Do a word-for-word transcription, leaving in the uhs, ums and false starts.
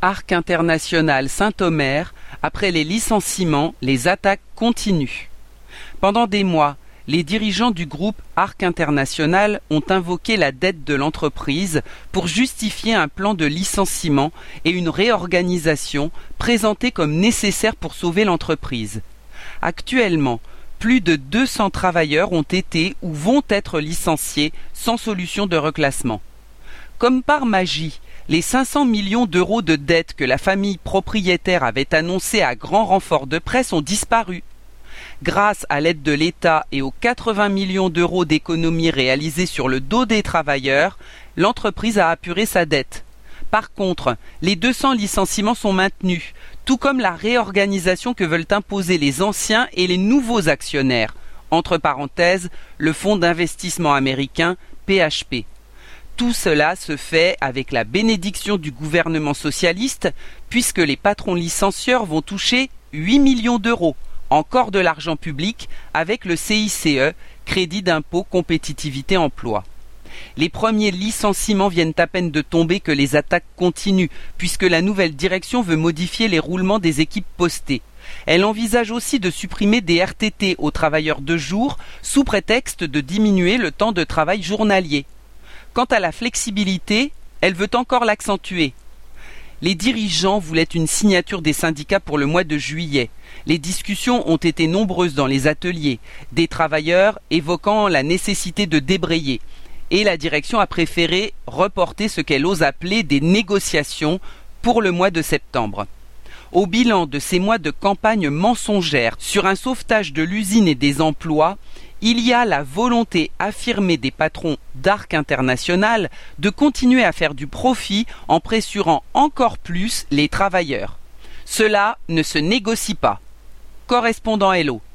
Arc International Saint-Omer, après les licenciements, les attaques continuent. Pendant des mois, les dirigeants du groupe Arc International ont invoqué la dette de l'entreprise pour justifier un plan de licenciement et une réorganisation présentée comme nécessaire pour sauver l'entreprise. Actuellement, plus de deux cents travailleurs ont été ou vont être licenciés sans solution de reclassement. Comme par magie, les cinq cents millions d'euros de dettes que la famille propriétaire avait annoncées à grand renfort de presse ont disparu. Grâce à l'aide de l'État et aux quatre-vingts millions d'euros d'économies réalisées sur le dos des travailleurs, l'entreprise a apuré sa dette. Par contre, les deux cents licenciements sont maintenus, tout comme la réorganisation que veulent imposer les anciens et les nouveaux actionnaires, entre parenthèses, le fonds d'investissement américain P H P. Tout cela se fait avec la bénédiction du gouvernement socialiste, puisque les patrons licencieurs vont toucher huit millions d'euros, encore de l'argent public, avec le C I C E, Crédit d'impôt compétitivité emploi. Les premiers licenciements viennent à peine de tomber que les attaques continuent, puisque la nouvelle direction veut modifier les roulements des équipes postées. Elle envisage aussi de supprimer des R T T aux travailleurs de jour, sous prétexte de diminuer le temps de travail journalier. Quant à la flexibilité, elle veut encore l'accentuer. Les dirigeants voulaient une signature des syndicats pour le mois de juillet. Les discussions ont été nombreuses dans les ateliers, des travailleurs évoquant la nécessité de débrayer. Et la direction a préféré reporter ce qu'elle ose appeler des négociations pour le mois de septembre. Au bilan de ces mois de campagne mensongère sur un sauvetage de l'usine et des emplois, il y a la volonté affirmée des patrons d'Arc International de continuer à faire du profit en pressurant encore plus les travailleurs. Cela ne se négocie pas. Correspondant Hello.